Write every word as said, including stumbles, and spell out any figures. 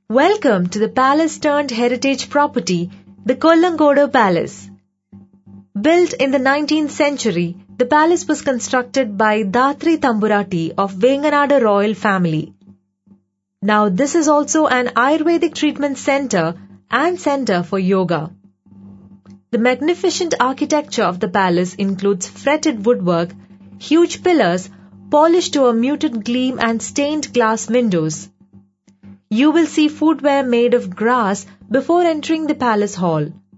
Welcome to the palace-turned-heritage property, the Kollangodu Palace. Built in the nineteenth century, the palace was constructed by Datri Tamburati of Venganada royal family. Now this is also an Ayurvedic treatment center and center for yoga. The magnificent architecture of the palace includes fretted woodwork, huge pillars, polished to a muted gleam and stained glass windows. You will see footwear made of grass before entering the palace hall.